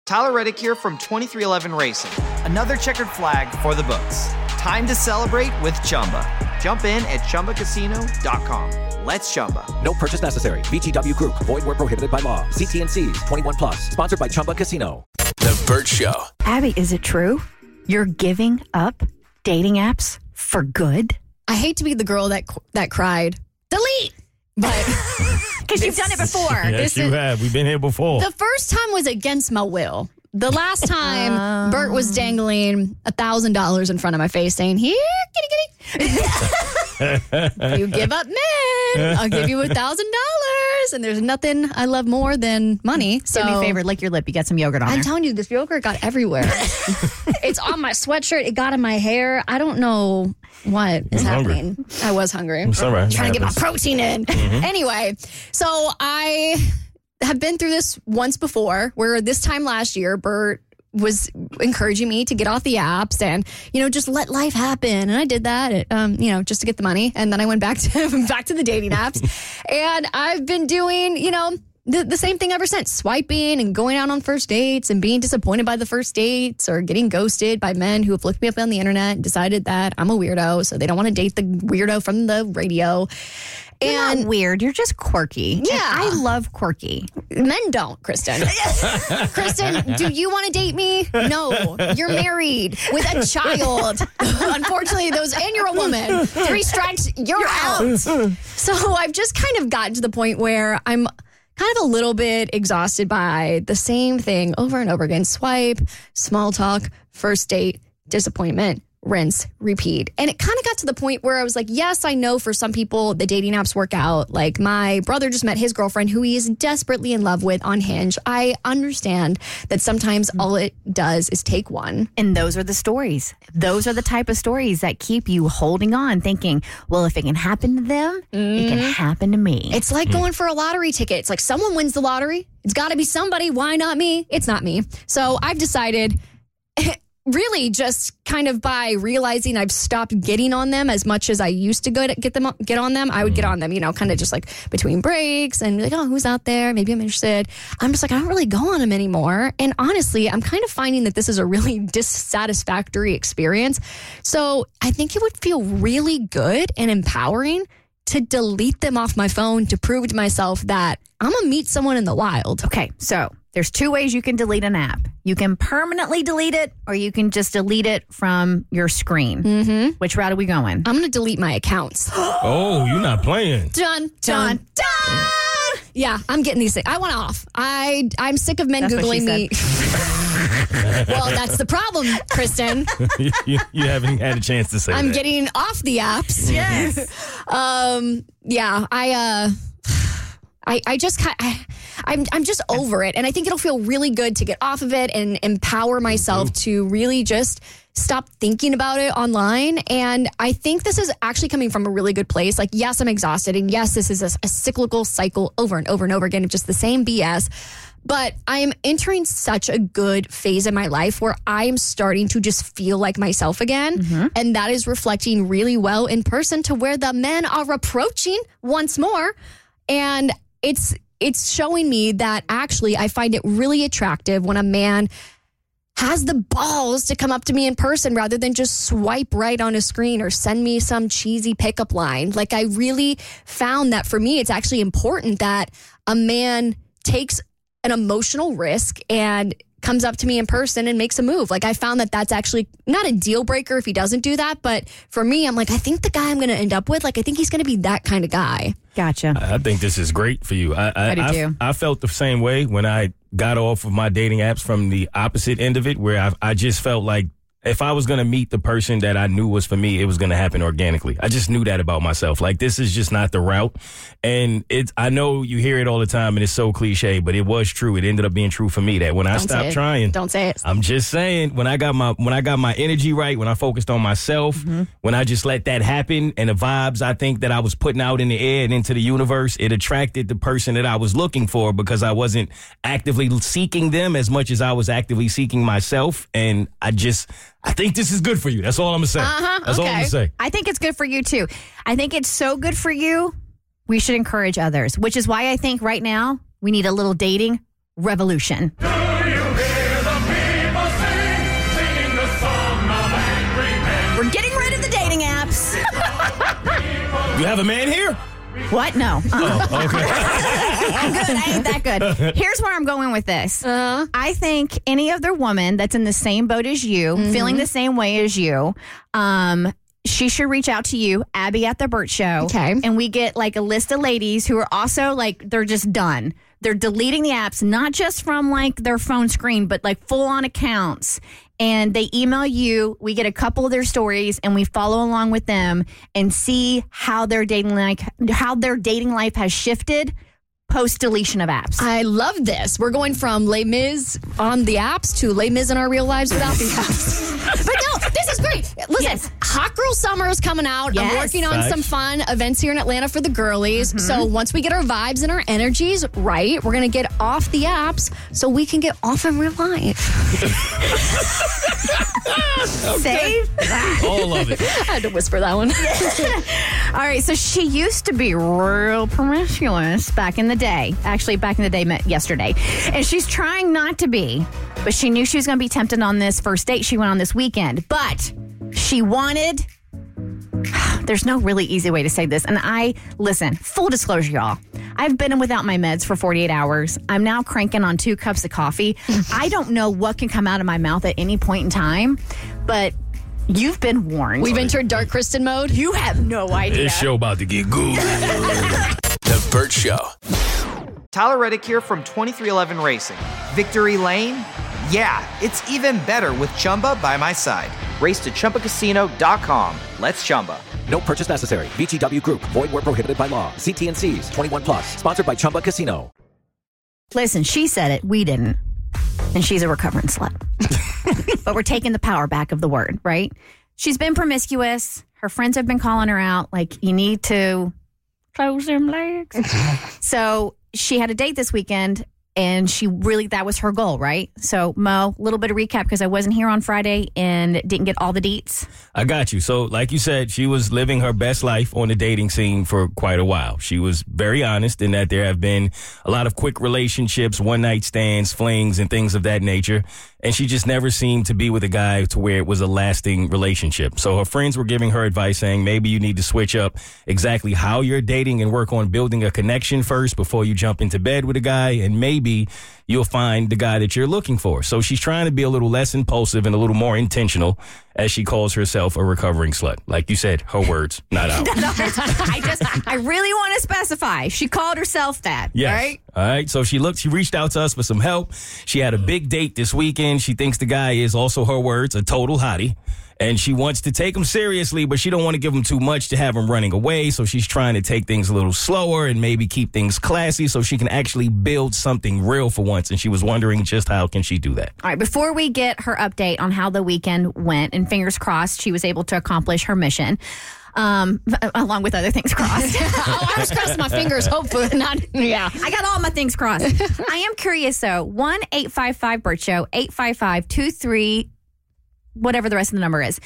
Tyler Reddick here from 2311 Racing. Another checkered flag for the books. Time to celebrate with Chumba. Jump in at ChumbaCasino.com. Let's Chumba. No purchase necessary. VGW Group. Void where prohibited by law. See T&Cs. 21 plus. Sponsored by Chumba Casino. The Bert Show. Abby, is it true? You're giving up dating apps for good? I hate to be the girl that cried, delete! But because you've done it before. Yes, you have. We've been here before. The first time was against my will. The last time, Bert was dangling $1,000 in front of my face saying, here, kitty, kitty. You give up men, I'll give you $1,000. And there's nothing I love more than money. So, do me a favor, lick your lip. You got some yogurt on there. I'm telling you, this yogurt got everywhere. It's on my sweatshirt. It got in my hair. I don't know what is happening. Hungry. I was hungry. It's all right. Trying to get my protein in. Anyway, so I have been through this once before where this time last year, Bert was encouraging me to get off the apps and, just let life happen. And I did that, just to get the money. And then I went back to the dating apps. And I've been doing, the same thing ever since. Swiping and going out on first dates and being disappointed by the first dates or getting ghosted by men who have looked me up on the internet and decided that I'm a weirdo. So they don't want to date the weirdo from the radio. You're not weird. You're just quirky. Yeah. And I love quirky. Men don't, Kristen. Kristen, do you want to date me? No. You're married with a child. Unfortunately, and you're a woman. 3 strikes, you're out. So I've just kind of gotten to the point where I'm kind of a little bit exhausted by the same thing over and over again. Swipe, small talk, first date, disappointment, rinse, repeat. And it kind of got to the point where I was like, yes, I know for some people the dating apps work out. Like my brother just met his girlfriend who he is desperately in love with on Hinge. I understand that sometimes all it does is take one. And those are the stories. Those are the type of stories that keep you holding on, thinking, well, if it can happen to them, it can happen to me. It's like going for a lottery ticket. It's like someone wins the lottery. It's got to be somebody. Why not me? It's not me. So I've decided really just kind of by realizing I've stopped getting on them as much as I used to get on them. I would get on them, kind of just like between breaks and be like, oh, who's out there? Maybe I'm interested. I'm just like, I don't really go on them anymore. And honestly, I'm kind of finding that this is a really dissatisfactory experience. So I think it would feel really good and empowering to delete them off my phone to prove to myself that I'm going to meet someone in the wild. Okay, so there's 2 ways you can delete an app. You can permanently delete it, or you can just delete it from your screen. Mm-hmm. Which route are we going? I'm going to delete my accounts. Oh, you're not playing. Done. Yeah, I'm getting these things. I want off. I'm sick of men Googling me. Well, that's the problem, Kristen. you haven't had a chance to say I'm that. getting off the apps. Yes. Yeah, I'm just over it. And I think it'll feel really good to get off of it and empower myself to really just stop thinking about it online. And I think this is actually coming from a really good place. Like, yes, I'm exhausted. And yes, this is a cyclical cycle over and over and over again of just the same BS. But I am entering such a good phase in my life where I am starting to just feel like myself again. Mm-hmm. And that is reflecting really well in person to where the men are approaching once more. And it's showing me that actually I find it really attractive when a man has the balls to come up to me in person rather than just swipe right on a screen or send me some cheesy pickup line. Like, I really found that for me, it's actually important that a man takes an emotional risk and comes up to me in person and makes a move. Like, I found that that's actually not a deal breaker if he doesn't do that. But for me, I'm like, I think the guy I'm going to end up with, like, I think he's going to be that kind of guy. Gotcha. I think this is great for you. I do too. I felt the same way when I got off of my dating apps from the opposite end of it, where I just felt like if I was going to meet the person that I knew was for me, it was going to happen organically. I just knew that about myself. Like, this is just not the route. And I know you hear it all the time and it's so cliche, but it was true. It ended up being true for me that when I stopped trying. Don't say it. I'm just saying, when I got my energy right, when I focused on myself, when I just let that happen and the vibes I think that I was putting out in the air and into the universe, it attracted the person that I was looking for because I wasn't actively seeking them as much as I was actively seeking myself. And I think this is good for you. That's all I'm going to say. That's all I'm going to say. I think it's good for you, too. I think it's so good for you, we should encourage others, which is why I think right now we need a little dating revolution. Do you hear have a man here? What? No. Oh, okay. I'm good. I ain't that good. Here's where I'm going with this. I think any other woman that's in the same boat as you, feeling the same way as you, she should reach out to you, Abby at The Burt Show. Okay. And we get like a list of ladies who are also like, they're just done. They're deleting the apps, not just from like their phone screen, but like full on accounts. And they email you. We get a couple of their stories and we follow along with them and see how their dating life has shifted post deletion of apps. I love this. We're going from Les Mis on the apps to Les Mis in our real lives without the apps. But no, this is great. Listen, Hot Girl Summer is coming out. Yes. I'm working on some fun events here in Atlanta for the girlies. So once we get our vibes and our energies right, we're going to get off the apps so we can get off in real life. Save that. All of it. I had to whisper that one. All right, so she used to be real promiscuous back in the day. Actually, back in the day, met yesterday. And she's trying not to be, but she knew she was going to be tempted on this first date she went on this weekend. But she wanted... There's no really easy way to say this. And listen, full disclosure, y'all. I've been without my meds for 48 hours. I'm now cranking on 2 cups of coffee. I don't know what can come out of my mouth at any point in time, but you've been warned. We've entered Dark Kristen mode. You have no idea. This show about to get good. The Burt Show. Tyler Reddick here from 2311 Racing. Victory Lane? Yeah, it's even better with Chumba by my side. Race to ChumbaCasino.com. Let's Chumba. No purchase necessary. VGW Group. Void where prohibited by law. See T&Cs. 21 plus. Sponsored by Chumba Casino. Listen, she said it. We didn't. And she's a recovering slut. But we're taking the power back of the word, right? She's been promiscuous. Her friends have been calling her out. Like, you need to close them legs. So she had a date this weekend. And that was her goal, right? So, Mo, a little bit of recap because I wasn't here on Friday and didn't get all the deets. I got you. So, like you said, she was living her best life on the dating scene for quite a while. She was very honest in that there have been a lot of quick relationships, one-night stands, flings, and things of that nature. And she just never seemed to be with a guy to where it was a lasting relationship. So her friends were giving her advice saying maybe you need to switch up exactly how you're dating and work on building a connection first before you jump into bed with a guy. And maybe you'll find the guy that you're looking for. So she's trying to be a little less impulsive and a little more intentional as she calls herself a recovering slut. Like you said, her words, not ours. I really want to specify. She called herself that, yes. right? All right. So she reached out to us for some help. She had a big date this weekend. She thinks the guy is, also her words, a total hottie. And she wants to take him seriously, but she don't want to give him too much to have him running away. So she's trying to take things a little slower and maybe keep things classy so she can actually build something real for once. And she was wondering just how can she do that? All right. Before we get her update on how the weekend went, and fingers crossed she was able to accomplish her mission, along with other things crossed. I was crossing my fingers, hopefully not. Yeah. I got all my things crossed. I am curious, though. 1-855-BURT-SHOW, 855-23... whatever the rest of the number is.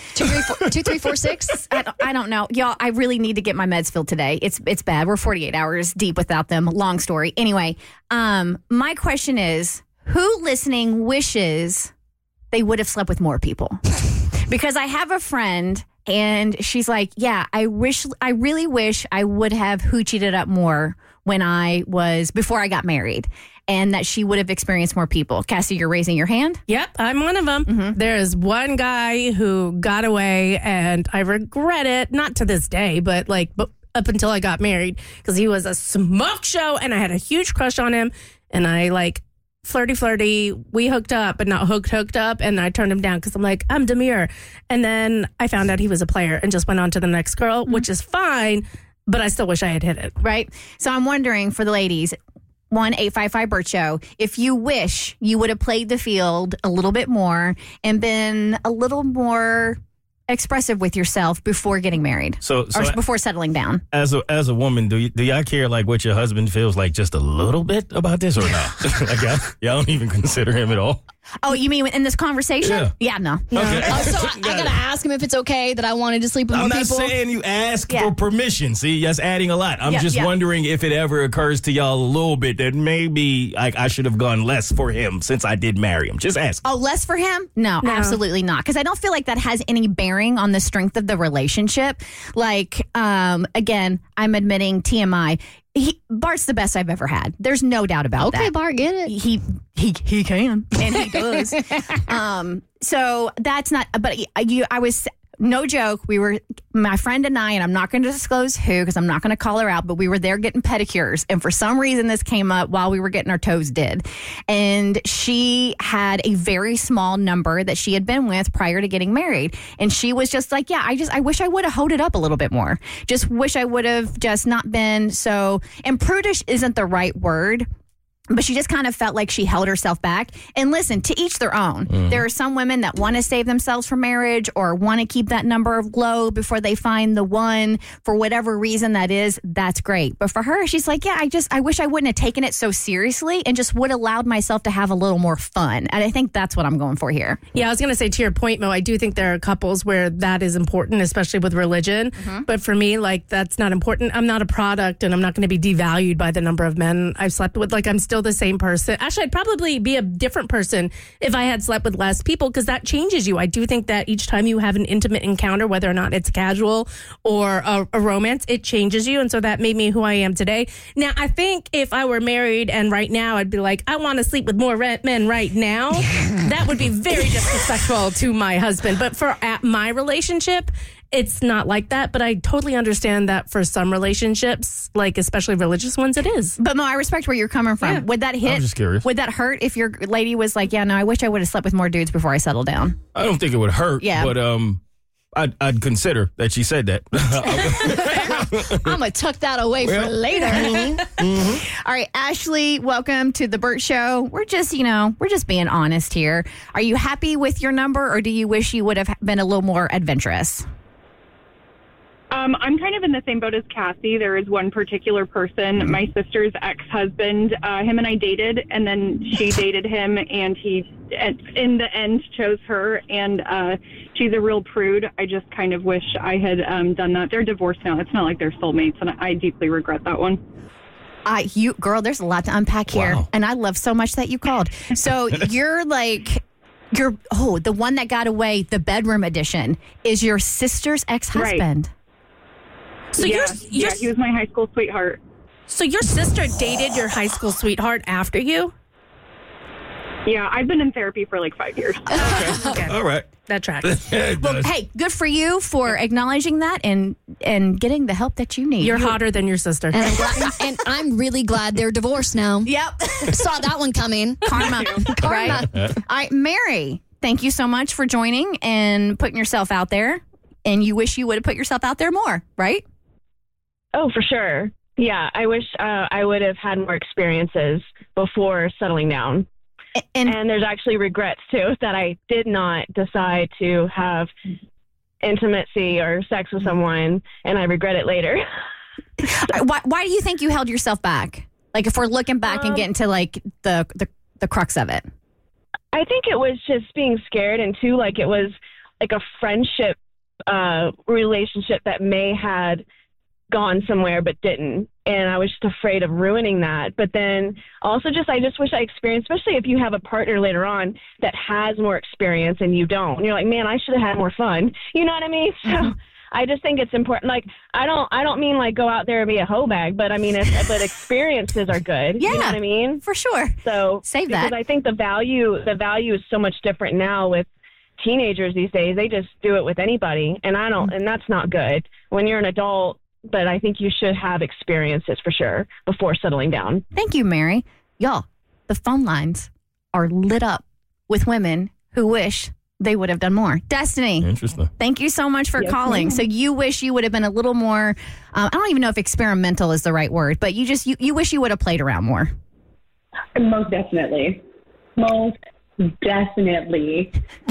2346? I don't know. Y'all, I really need to get my meds filled today. It's bad. We're 48 hours deep without them. Long story. Anyway, my question is, who listening wishes they would have slept with more people? Because I have a friend and she's like, yeah, I really wish I would have hoochied it up more before I got married. And that she would have experienced more people. Cassie, you're raising your hand? Yep, I'm one of them. Mm-hmm. There's one guy who got away, and I regret it, not to this day, but up until I got married, because he was a smoke show, and I had a huge crush on him, and I flirty, we hooked up, but not hooked up, and I turned him down because I'm like, I'm demure. And then I found out he was a player and just went on to the next girl, which is fine, but I still wish I had hit it. Right? So I'm wondering for the ladies, 1-855-BURT-SHOW, if you wish you would have played the field a little bit more and been a little more expressive with yourself before getting married, or before settling down. As a woman, do y'all care what your husband feels like just a little bit about this or not? Y'all don't even consider him at all? Oh, you mean in this conversation? Yeah. No. Okay. So I gotta ask him if it's okay that I wanted to sleep with I'm more not people. saying you ask Yeah. for permission. See, that's adding a lot. I'm Yeah, just yeah. wondering if it ever occurs to y'all a little bit that maybe I should have gone less for him since I did marry him. Just ask. Oh, less for him? No, absolutely not. Because I don't feel like that has any bearing on the strength of the relationship. Like, again, I'm admitting TMI. Bart's the best I've ever had. There's no doubt about that. Okay, Bart, get it. He can, and he does. So that's not. But I was. No joke. We were, my friend and I, and I'm not going to disclose who because I'm not going to call her out, but we were there getting pedicures. And for some reason, this came up while we were getting our toes did. And she had a very small number that she had been with prior to getting married. And she was just like, yeah, I wish I would have hoed it up a little bit more. Just wish I would have just not been so, and prudish isn't the right word. But she just kind of felt like she held herself back. And listen, to each their own. There are some women that want to save themselves for marriage or want to keep that number low before they find the one for whatever reason that is. That's great. But for her, she's like, yeah, I wish I wouldn't have taken it so seriously and just would have allowed myself to have a little more fun. And I think that's what I'm going for here. Yeah, I was going to say to your point, Mo, I do think there are couples where that is important, especially with religion. But for me, like, that's not important. I'm not a product and I'm not going to be devalued by the number of men I've slept with. Like, I'm still the same person. Actually, I'd probably be a different person if I had slept with less people because that changes you. I do think that each time you have an intimate encounter, whether or not it's casual or a romance, it changes you. And so that made me who I am today. Now, I think if I were married and right now I'd be like, I want to sleep with more men right now, that would be very disrespectful to my husband. But for my relationship, it's not like that, but I totally understand that for some relationships, like especially religious ones, it is. But Mo, I respect where you're coming from. Yeah. Would that hit? I'm just curious. Would that hurt if your lady was like, yeah, no, I wish I would have slept with more dudes before I settled down? I don't think it would hurt. Yeah. But I'd consider that she said that. I'm gonna tuck that away for later. All right, Ashley, welcome to the Bert Show. We're just being honest here. Are you happy with your number, or do you wish you would have been a little more adventurous? I'm kind of in the same boat as Cassie. There is one particular person, my sister's ex-husband. Him and I dated, and then she dated him, and he, in the end, chose her. And she's a real prude. I just kind of wish I had done that. They're divorced now. It's not like they're soulmates, and I deeply regret that one. Girl, there's a lot to unpack here, Wow. and I love so much that you called. So you're the one that got away, the bedroom edition, is your sister's ex-husband. Right. So Yeah, your he was my high school sweetheart. So your sister dated your high school sweetheart after you? Yeah, I've been in therapy for like 5 years. Okay. All right. That tracks. Well, hey, good for you for acknowledging that and getting the help that you need. You're hotter than your sister. And I'm really glad they're divorced now. Yep. Saw that one coming. Karma. Right? All right, Mary, thank you so much for joining and putting yourself out there. And you wish you would have put yourself out there more, right? Oh, for sure. Yeah, I wish I would have had more experiences before settling down. And there's actually regrets, too, that I did not decide to have intimacy or sex with someone, and I regret it later. Why do you think you held yourself back? Like, if we're looking back and getting to, like, the crux of it. I think it was just being scared, and, too, like, it was like a friendship relationship that may had gone somewhere but didn't, and I was just afraid of ruining that. But then also I just wish I experienced, especially if you have a partner later on that has more experience and you don't, and you're like, man, I should have had more fun, you know what I mean? So I just think it's important. Like, I don't mean like go out there and be a hoe bag, but I mean, but experiences are good. Yeah, you know what I mean? For sure. So save because that. I think the value is so much different now with teenagers these days. They just do it with anybody, and and that's not good when you're an adult. But I think you should have experiences for sure before settling down. Thank you, Mary. Y'all, the phone lines are lit up with women who wish they would have done more. Destiny. Interesting. Thank you so much for calling. ma'am. So you wish you would have been a little more, I don't even know if experimental is the right word, but you wish you would have played around more. Most definitely. Most definitely.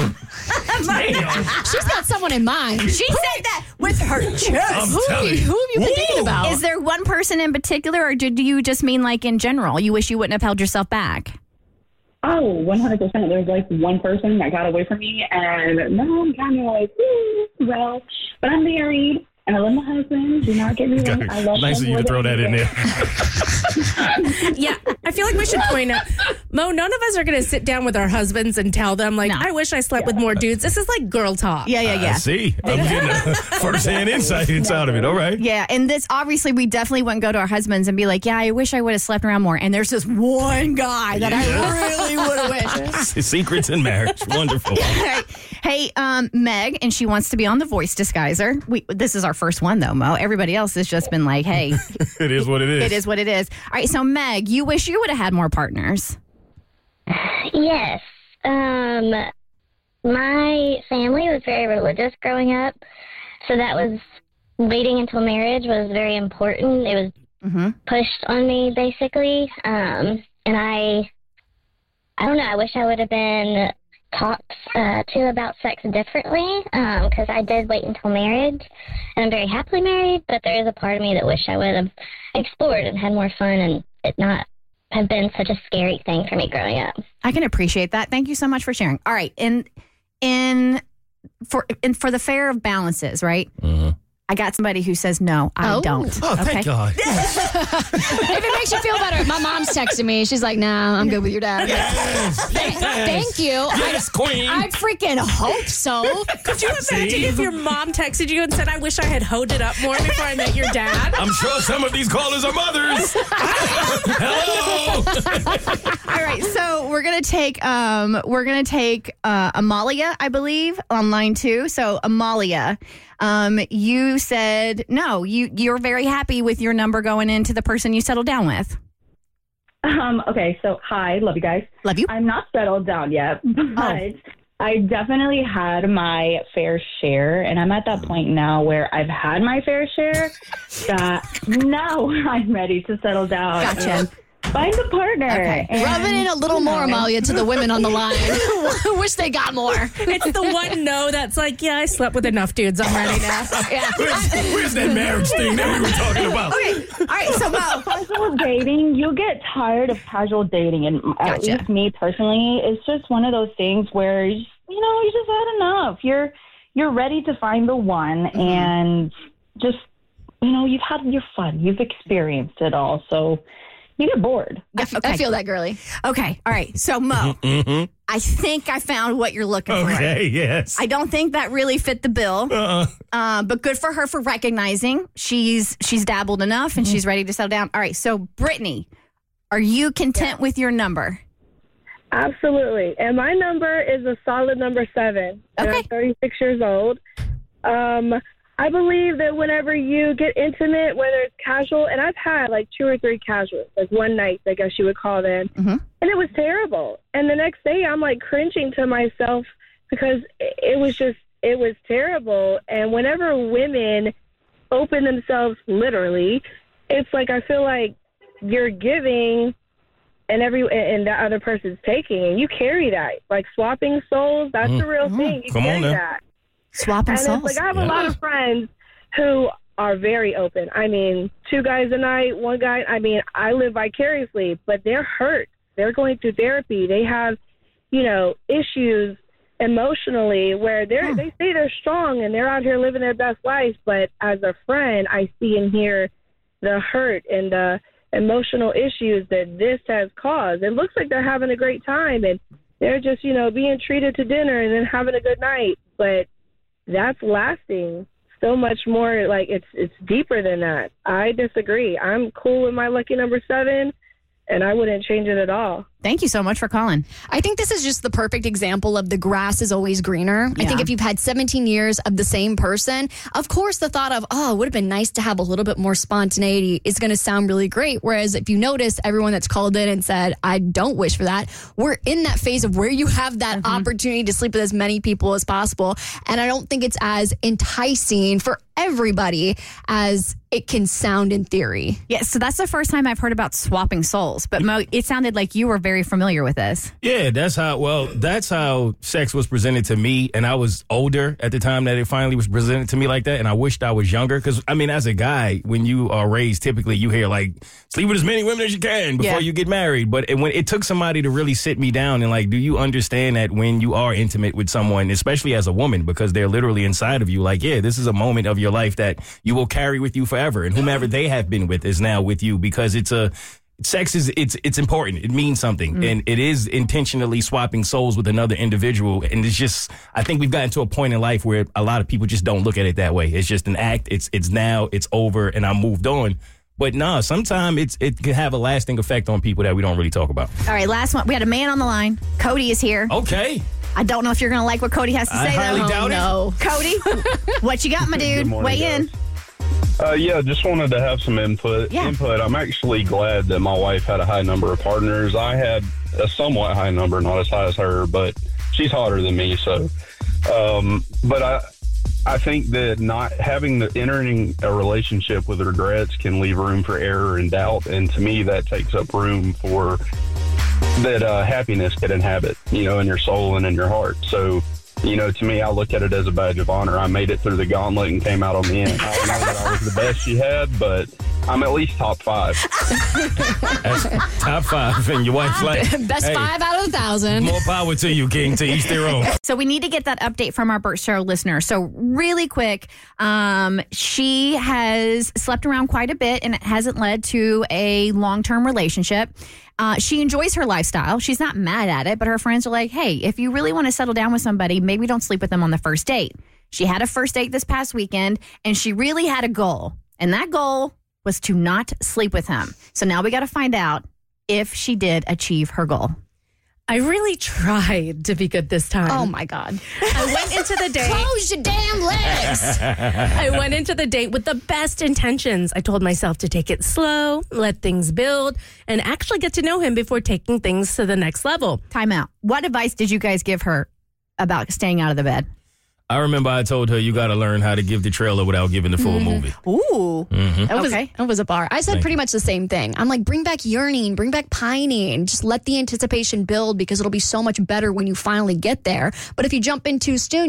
She's got someone in mind. She said that with her chest. Who have you been thinking about? Is there one person in particular, or do you just mean like in general? You wish you wouldn't have held yourself back? Oh, 100%. There's like one person that got away from me, and now I'm kind of like, well, but I'm married, and I love my husband. Do not get me wrong. I love nice him of you more to throw than that in anything. there. Yeah, I feel like we should point out, Mo, none of us are going to sit down with our husbands and tell them, like, No. I wish I slept with more dudes. This is like girl talk. Yeah. I see. I'm getting a first-hand insight inside of it. All right. Yeah, and this obviously we definitely wouldn't go to our husbands and be like, yeah, I wish I would have slept around more. And there's this one guy that I really would have wished. Secrets in marriage. Wonderful. Hey, Meg, and she wants to be on The Voice Disguiser. This is our first one, though, Mo. Everybody else has just been like, hey. It is what it is. It is what it is. All right, so Meg, you wish you would have had more partners. Yes. My family was very religious growing up, so that was waiting until marriage was very important. It was pushed on me, basically. And I don't know, I wish I would have been talked to about sex differently, because I did wait until marriage, and I'm very happily married, but there is a part of me that wish I would have explored and had more fun and it not have been such a scary thing for me growing up. I can appreciate that. Thank you so much for sharing. All right, for the fair of balances, right? I got somebody who says no, I don't. Oh, thank God. If it makes you feel better, my mom's texting me. She's like, nah, I'm good with your dad. Thank you. Yes, queen. I freaking hope so. Could you imagine if your mom texted you and said, I wish I had hoed it up more before I met your dad? I'm sure some of these callers are mothers. Hello. All right, so we're gonna take Amalia, I believe, on line 2. So Amalia, you said no. You're very happy with your number going into the person you settled down with. Okay, so hi, love you guys. Love you. I'm not settled down yet, but I definitely had my fair share, and I'm at that point now where I've had my fair share that now I'm ready to settle down. Gotcha. And find a partner. Okay. Rub it in a little more, Amalia, to the women on the line. Wish they got more. It's the one no that's like, yeah, I slept with enough dudes. I'm ready now. Yeah. Where's that marriage thing that we were talking about? Okay. All right. So Mo, Casual dating, you get tired of casual dating, and at least me personally, it's just one of those things where you just had enough. You're ready to find the one, and just you've had your fun, you've experienced it all, so you get bored. I feel that, girly. Okay. All right. So Mo, I think I found what you're looking for. Okay, yes. I don't think that really fit the bill, but good for her for recognizing she's dabbled enough and she's ready to settle down. All right. So Brittany, are you content with your number? Absolutely. And my number is a solid number 7. And Okay. I'm 36 years old. I believe that whenever you get intimate, whether it's casual, and I've had like 2 or 3 casuals, like one night, I guess you would call them, and it was terrible. And the next day I'm like cringing to myself because it was terrible. And whenever women open themselves literally, it's like I feel like you're giving and the other person's taking, and you carry that. Like swapping souls, that's the real thing. You Come on carry now. that. Swapping And souls. it's like I have a lot of friends who are very open. I mean, 2 guys a night, 1 guy. I mean, I live vicariously, but they're hurt. They're going through therapy. They have, issues emotionally where they say they're strong and they're out here living their best life. But as a friend, I see and hear the hurt and the emotional issues that this has caused. It looks like they're having a great time and they're just, being treated to dinner and then having a good night. But that's lasting so much more. Like it's deeper than that. I disagree. I'm cool with my lucky number 7, and I wouldn't change it at all. Thank you so much for calling. I think this is just the perfect example of the grass is always greener. I Yeah. think if you've had 17 years of the same person, of course the thought of, it would have been nice to have a little bit more spontaneity is going to sound really great. Whereas if you notice, everyone that's called in and said, I don't wish for that, we're in that phase of where you have that opportunity to sleep with as many people as possible. And I don't think it's as enticing for everybody as it can sound in theory. Yeah, so that's the first time I've heard about swapping souls. But Mo, it sounded like you were very very familiar with this. Yeah, that's how sex was presented to me. And I was older at the time that it finally was presented to me like that. And I wished I was younger. Because, I mean, as a guy, when you are raised, typically you hear like, sleep with as many women as you can before you get married. But when it took somebody to really sit me down and like, do you understand that when you are intimate with someone, especially as a woman, because they're literally inside of you, like, yeah, this is a moment of your life that you will carry with you forever. And whomever they have been with is now with you, because sex is it's important. It means something. And it is intentionally swapping souls with another individual. And it's just, I think we've gotten to a point in life where a lot of people just don't look at it that way. It's just an act. It's now, it's over, and I moved on. But no, sometimes it can have a lasting effect on people that we don't really talk about. All right, last one. We had a man on the line. Cody is here. Okay. I don't know if you're going to like what Cody has to say, I highly doubt it. No. Cody, what you got, my dude? Weigh in. Yeah, just wanted to have some input. I'm actually glad that my wife had a high number of partners. I had a somewhat high number, not as high as her, but she's hotter than me. So, but I think that not entering a relationship with regrets can leave room for error and doubt. And to me, that takes up room for that happiness can inhabit, in your soul and in your heart. So, to me, I look at it as a badge of honor. I made it through the gauntlet and came out on the end. I don't know that I was the best she had, but I'm at least top 5. That's top 5, and your wife's like, Best 5 out of 1,000. More power to you, King, to each their own. So we need to get that update from our Burt Show listener. So really quick, she has slept around quite a bit, and it hasn't led to a long-term relationship. She enjoys her lifestyle. She's not mad at it, but her friends are like, hey, if you really want to settle down with somebody, maybe don't sleep with them on the first date. She had a first date this past weekend, and she really had a goal. And that goal was to not sleep with him. So now we got to find out if she did achieve her goal. I really tried to be good this time. Oh, my God. I went into the date. Close your damn legs. I went into the date with the best intentions. I told myself to take it slow, let things build, and actually get to know him before taking things to the next level. Time out. What advice did you guys give her about staying out of the bed? I remember I told her, you got to learn how to give the trailer without giving the full movie. Ooh. That was a bar. I said pretty much the same thing. I'm like, bring back yearning, bring back pining. Just let the anticipation build, because it'll be so much better when you finally get there. But if you jump in too soon,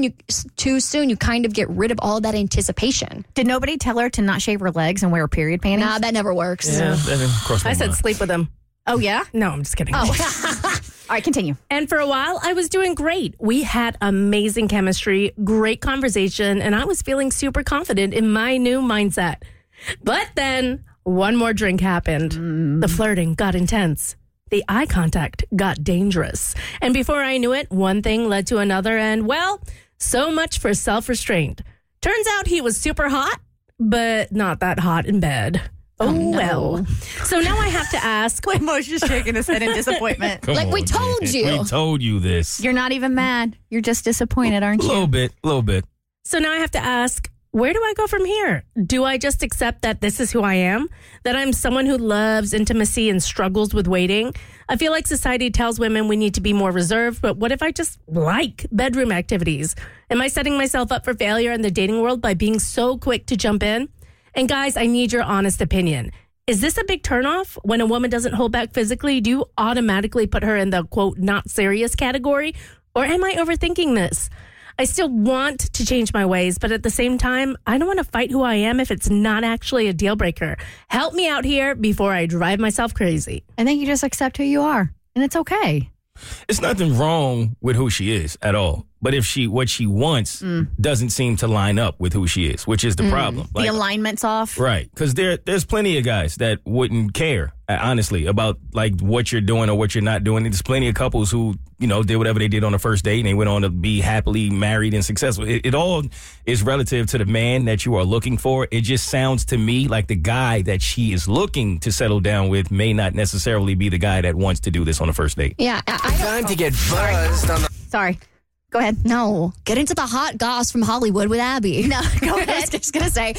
you kind of get rid of all that anticipation. Did nobody tell her to not shave her legs and wear period panties? Nah, that never works. Yeah, that didn't cross my I said mind. sleep with him. Oh, yeah? No, I'm just kidding. Oh. All right, continue. And for a while, I was doing great. We had amazing chemistry, great conversation, and I was feeling super confident in my new mindset. But then one more drink happened. The flirting got intense. The eye contact got dangerous. And before I knew it, one thing led to another, and well, so much for self-restraint. Turns out he was super hot, but not that hot in bed. Oh, well. So now I have to ask. Wait, Mo's just shaking his head in disappointment. Come on, we told man. you. We told you this. You're not even mad. You're just disappointed, aren't A you? little bit. So now I have to ask, where do I go from here? Do I just accept that this is who I am? That I'm someone who loves intimacy and struggles with waiting? I feel like society tells women we need to be more reserved, but what if I just like bedroom activities? Am I setting myself up for failure in the dating world by being so quick to jump in? And guys, I need your honest opinion. Is this a big turnoff? When a woman doesn't hold back physically, do you automatically put her in the, quote, not serious category? Or am I overthinking this? I still want to change my ways, but at the same time, I don't want to fight who I am if it's not actually a deal breaker. Help me out here before I drive myself crazy. I think you just accept who you are, and it's okay. It's nothing wrong with who she is at all. But if what she wants doesn't seem to line up with who she is, which is the problem. The alignment's off. Right. Because there's plenty of guys that wouldn't care, honestly, about like what you're doing or what you're not doing. There's plenty of couples who, did whatever they did on the first date and they went on to be happily married and successful. It all is relative to the man that you are looking for. It just sounds to me like the guy that she is looking to settle down with may not necessarily be the guy that wants to do this on the first date. Yeah. Time to get buzzed on the... Sorry. Go ahead. No. Get into the hot goss from Hollywood with Abby. No, go ahead. I was just going to say,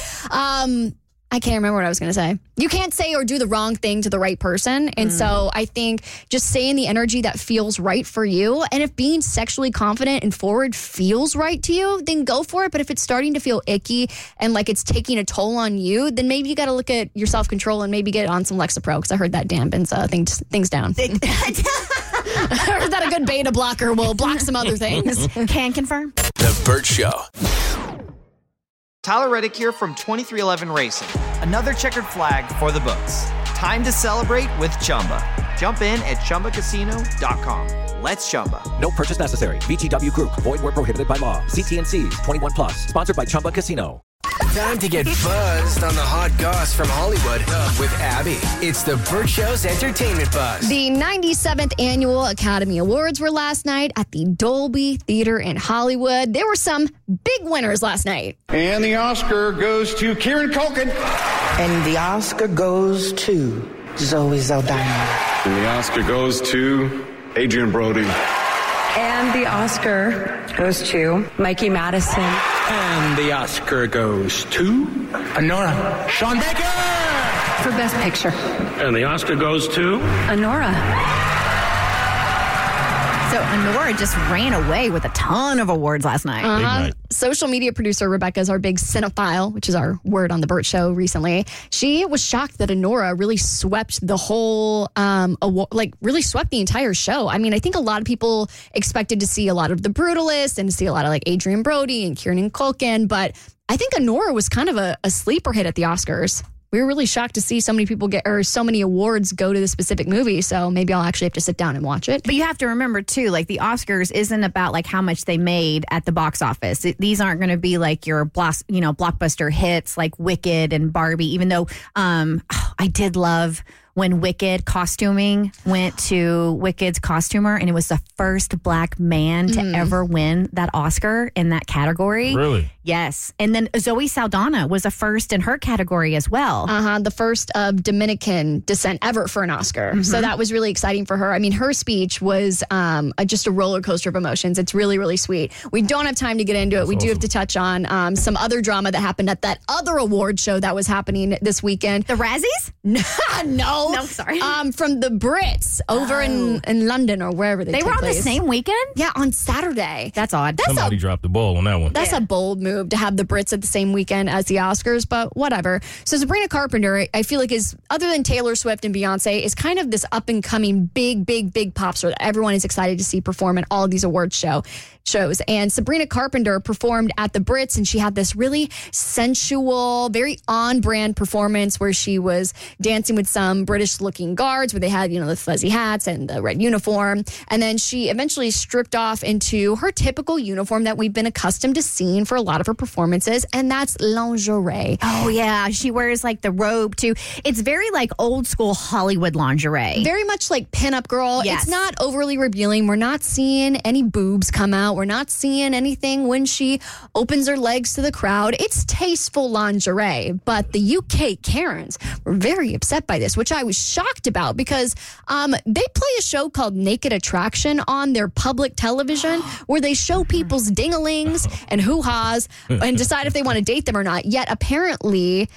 I can't remember what I was going to say. You can't say or do the wrong thing to the right person. And so I think just saying the energy that feels right for you. And if being sexually confident and forward feels right to you, then go for it. But if it's starting to feel icky and like it's taking a toll on you, then maybe you got to look at your self-control and maybe get on some Lexapro, because I heard that dampens things down. Or is that a good beta blocker? Will block some other things. Can confirm. The Burt Show. Tyler Reddick here from 2311 Racing. Another checkered flag for the books. Time to celebrate with Chumba. Jump in at ChumbaCasino.com. Let's Chumba. No purchase necessary. VGW Group. Void where prohibited by law. See TNCs. 21+. Sponsored by Chumba Casino. Time to get buzzed on the hot goss from Hollywood with Abby. It's the Burt Show's Entertainment Buzz. The 97th Annual Academy Awards were last night at the Dolby Theater in Hollywood. There were some big winners last night. And the Oscar goes to Kieran Culkin. And the Oscar goes to Zoe Saldana. And the Oscar goes to Adrian Brody. And the Oscar goes to Mikey Madison. And the Oscar goes to Honora Sean Baker for Best Picture. And the Oscar goes to Honora. So Honora just ran away with a ton of awards last night. Social media producer Rebecca is our big cinephile, which is our word on the Burt Show recently. She was shocked that Honora really swept the whole award, really swept the entire show. I mean, I think a lot of people expected to see a lot of The Brutalist and to see a lot of Adrian Brody and Kieran Culkin, but I think Honora was kind of a sleeper hit at the Oscars. We were really shocked to see so many people so many awards go to the specific movie. So maybe I'll actually have to sit down and watch it. But you have to remember too, the Oscars isn't about how much they made at the box office. These aren't going to be your blockbuster hits like Wicked and Barbie. Even though I did love when Wicked costuming went to Wicked's costumer, and it was the first black man to ever win that Oscar in that category. Really? Yes. And then Zoe Saldana was a first in her category as well. The first of Dominican descent ever for an Oscar. Mm-hmm. So that was really exciting for her. I mean, her speech was just a roller coaster of emotions. It's really, really sweet. We don't have time to get into it. We do have to touch on some other drama that happened at that other award show that was happening this weekend. The Razzies? No. No, sorry. From the Brits over in London or wherever they were on place. the same weekend? Yeah, on Saturday. That's odd. Somebody dropped the ball on that one. That's a bold move to have the Brits at the same weekend as the Oscars, but whatever. So Sabrina Carpenter, I feel like is, other than Taylor Swift and Beyonce, is kind of this up and coming big pop star that everyone is excited to see perform at all of these award shows. And Sabrina Carpenter performed at the Brits, and she had this really sensual, very on-brand performance where she was dancing with some British-looking guards where they had, the fuzzy hats and the red uniform. And then she eventually stripped off into her typical uniform that we've been accustomed to seeing for a lot of her performances, and that's lingerie. Oh, yeah. She wears the robe, too. It's very old school Hollywood lingerie. Very much like pinup girl. Yes. It's not overly revealing. We're not seeing any boobs come out. We're not seeing anything when she opens her legs to the crowd. It's tasteful lingerie, but the UK Karens were very upset by this, which I was shocked about because they play a show called Naked Attraction on their public television where they show people's dingalings and hoo-has and decide if they want to date them or not. Yet apparently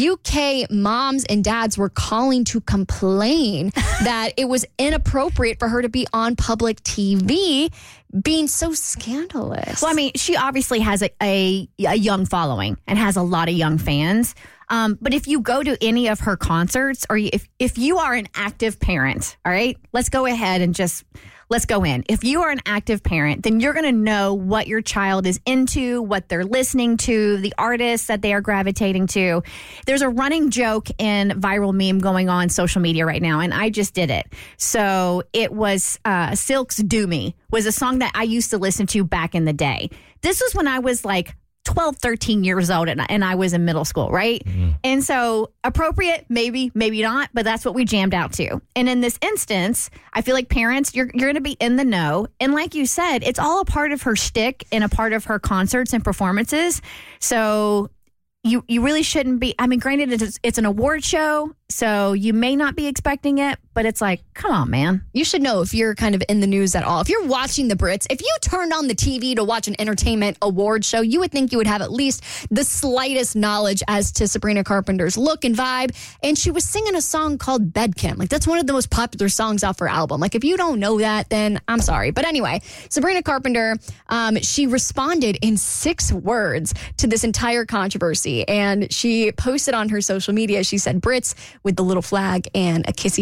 UK moms and dads were calling to complain that it was inappropriate for her to be on public TV being so scandalous. Well, I mean, she obviously has a young following and has a lot of young fans. But if you go to any of her concerts, or if you are an active parent, all right, let's go ahead and let's go in. If you are an active parent, then you're going to know what your child is into, what they're listening to, the artists that they are gravitating to. There's a running joke and viral meme going on social media right now, and I just did it. So it was Silk's Do Me was a song that I used to listen to back in the day. This was when I was 12, 13 years old and I was in middle school, right? Mm-hmm. And so appropriate, maybe not, but that's what we jammed out to. And in this instance, I feel like parents, you're going to be in the know. And like you said, it's all a part of her shtick and a part of her concerts and performances. So you really shouldn't be. I mean, granted, it's an award show, so you may not be expecting it, but it's come on, man. You should know if you're kind of in the news at all. If you're watching the Brits, if you turned on the TV to watch an entertainment award show, you would think you would have at least the slightest knowledge as to Sabrina Carpenter's look and vibe. And she was singing a song called Bedkin. That's one of the most popular songs off her album. If you don't know that, then I'm sorry. But anyway, Sabrina Carpenter, she responded in 6 words to this entire controversy. And she posted on her social media, she said, Brits with the little flag and a kissy face.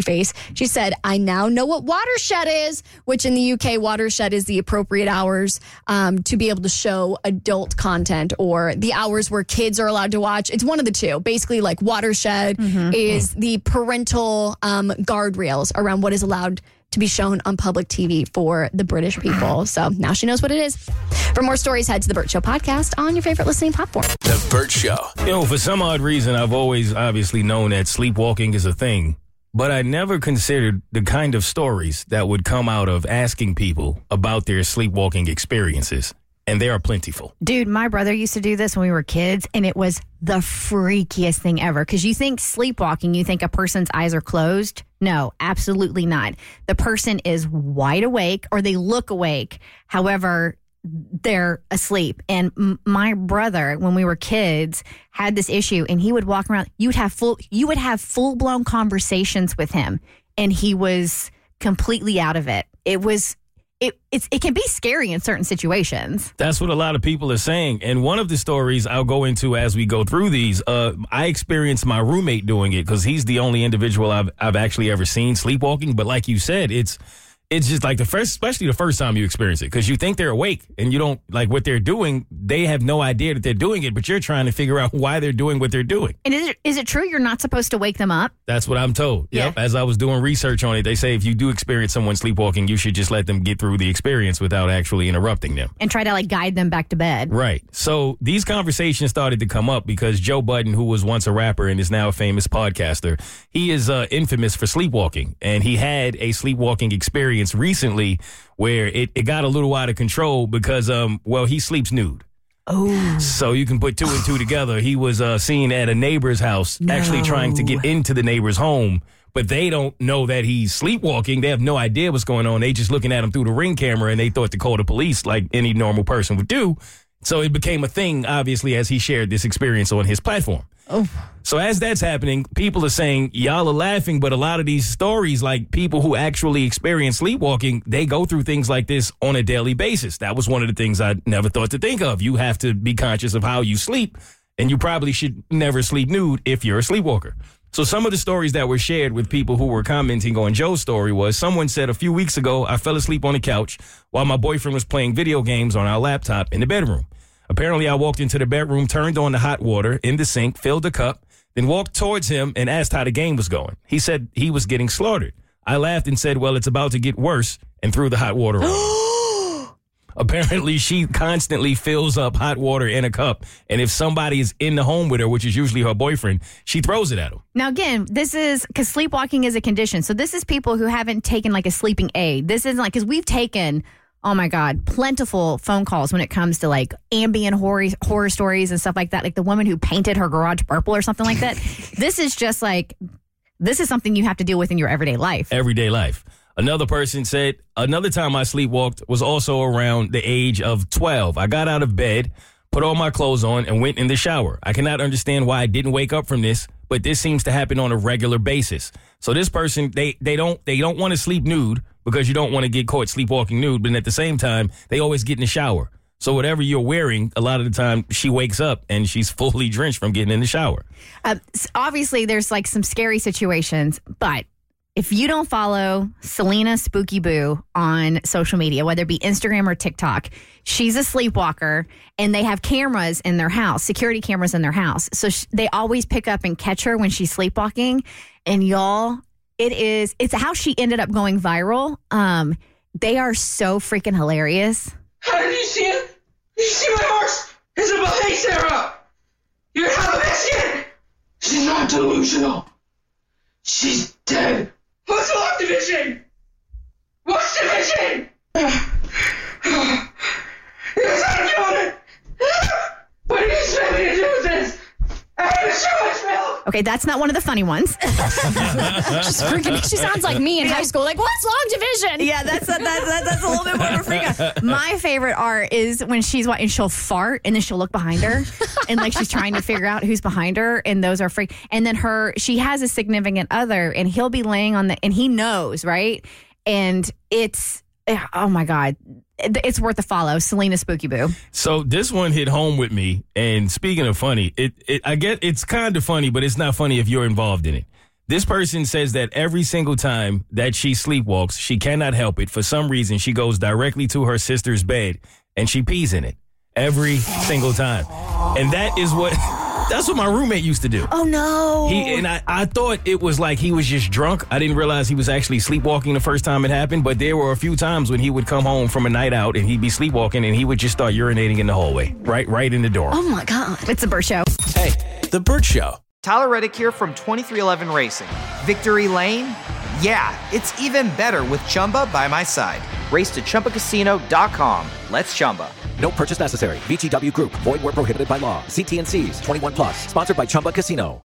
She said, I now know what watershed is, which in the UK, watershed is the appropriate hours to be able to show adult content or the hours where kids are allowed to watch. It's one of the two. Basically, like watershed is the parental guardrails around what is allowed to be shown on public TV for the British people. So now she knows what it is. For more stories, head to the Burt Show podcast on your favorite listening platform. The Burt Show. For some odd reason, I've always obviously known that sleepwalking is a thing, but I never considered the kind of stories that would come out of asking people about their sleepwalking experiences. And they are plentiful. Dude, my brother used to do this when we were kids, and it was the freakiest thing ever. Because you think sleepwalking, you think a person's eyes are closed. No, absolutely not. The person is wide awake, or they look awake. However, they're asleep. And my brother, when we were kids, had this issue, and he would walk around. You would have full blown conversations with him, and he was completely out of it. It can be scary in certain situations. That's what a lot of people are saying. And one of the stories I'll go into as we go through these, I experienced my roommate doing it because he's the only individual I've actually ever seen sleepwalking. But like you said, it's just like especially the first time you experience it, because you think they're awake and you don't like what they're doing. They have no idea that they're doing it, but you're trying to figure out why they're doing what they're doing. And is it true you're not supposed to wake them up? That's what I'm told. Yeah. Yep. As I was doing research on it, they say if you do experience someone sleepwalking, you should just let them get through the experience without actually interrupting them. And try to guide them back to bed. Right. So these conversations started to come up because Joe Budden, who was once a rapper and is now a famous podcaster, he is infamous for sleepwalking. And he had a sleepwalking experience recently where it got a little out of control because, he sleeps nude. Oh. So you can put two and two together. He was seen at a neighbor's house, actually trying to get into the neighbor's home, but they don't know that he's sleepwalking. They have no idea what's going on. They just looking at him through the Ring camera, and they thought to call the police like any normal person would do. So it became a thing, obviously, as he shared this experience on his platform. Oh. So as that's happening, people are saying, y'all are laughing, but a lot of these stories, like people who actually experience sleepwalking, they go through things like this on a daily basis. That was one of the things I never thought to think of. You have to be conscious of how you sleep, and you probably should never sleep nude if you're a sleepwalker. So some of the stories that were shared with people who were commenting on Joe's story was someone said a few weeks ago, I fell asleep on the couch while my boyfriend was playing video games on our laptop in the bedroom. Apparently, I walked into the bedroom, turned on the hot water in the sink, filled the cup, then walked towards him and asked how the game was going. He said he was getting slaughtered. I laughed and said, well, it's about to get worse, and threw the hot water on. Apparently, she constantly fills up hot water in a cup, and if somebody is in the home with her, which is usually her boyfriend, she throws it at him. Now, again, this is because sleepwalking is a condition. So this is people who haven't taken a sleeping aid. This isn't because we've taken... Oh my God, plentiful phone calls when it comes to ambient horror stories and stuff like that. Like the woman who painted her garage purple or something like that. This is just this is something you have to deal with in your everyday life. Everyday life. Another person said, another time I sleepwalked was also around the age of 12. I got out of bed, put all my clothes on, and went in the shower. I cannot understand why I didn't wake up from this, but this seems to happen on a regular basis. So this person, they don't want to sleep nude because you don't want to get caught sleepwalking nude, but at the same time, they always get in the shower. So whatever you're wearing, a lot of the time, she wakes up and she's fully drenched from getting in the shower. Obviously, there's some scary situations, but if you don't follow Selena Spooky Boo on social media, whether it be Instagram or TikTok, she's a sleepwalker, and they have cameras in their house, security cameras in their house. So they always pick up and catch her when she's sleepwalking. And y'all, it's how she ended up going viral. They are so freaking hilarious. How did you see it? Did you see my horse? It's a buffet, Sarah. You have a Mexican. She's not delusional. She's dead. What's the lock division? What's division? There's not a moment. What do you expect me to do with this? I have so much milk. Okay, that's not one of the funny ones. She sounds like me in high school. What's long division? Yeah, that's a little bit more of a freak out. My favorite art is when she'll fart and then she'll look behind her and she's trying to figure out who's behind her, and those are freak. And then she has a significant other, and he'll be laying on and he knows, right? And it's, oh my God. It's worth a follow. Selena Spooky Boo. So this one hit home with me. And speaking of funny, I get it's kind of funny, but it's not funny if you're involved in it. This person says that every single time that she sleepwalks, she cannot help it. For some reason, she goes directly to her sister's bed and she pees in it every single time. And that's what my roommate used to do. Oh, no. I thought it was like he was just drunk. I didn't realize he was actually sleepwalking the first time it happened. But there were a few times when he would come home from a night out and he'd be sleepwalking and he would just start urinating in the hallway, right in the door. Oh, my God. It's the Bert Show. Hey, The Bert Show. Tyler Reddick here from 2311 Racing. Victory Lane? Yeah, it's even better with Chumba by my side. Race to ChumbaCasino.com. Let's Chumba. No purchase necessary. VGW Group. Void where prohibited by law. See T&Cs. 21+. Sponsored by Chumba Casino.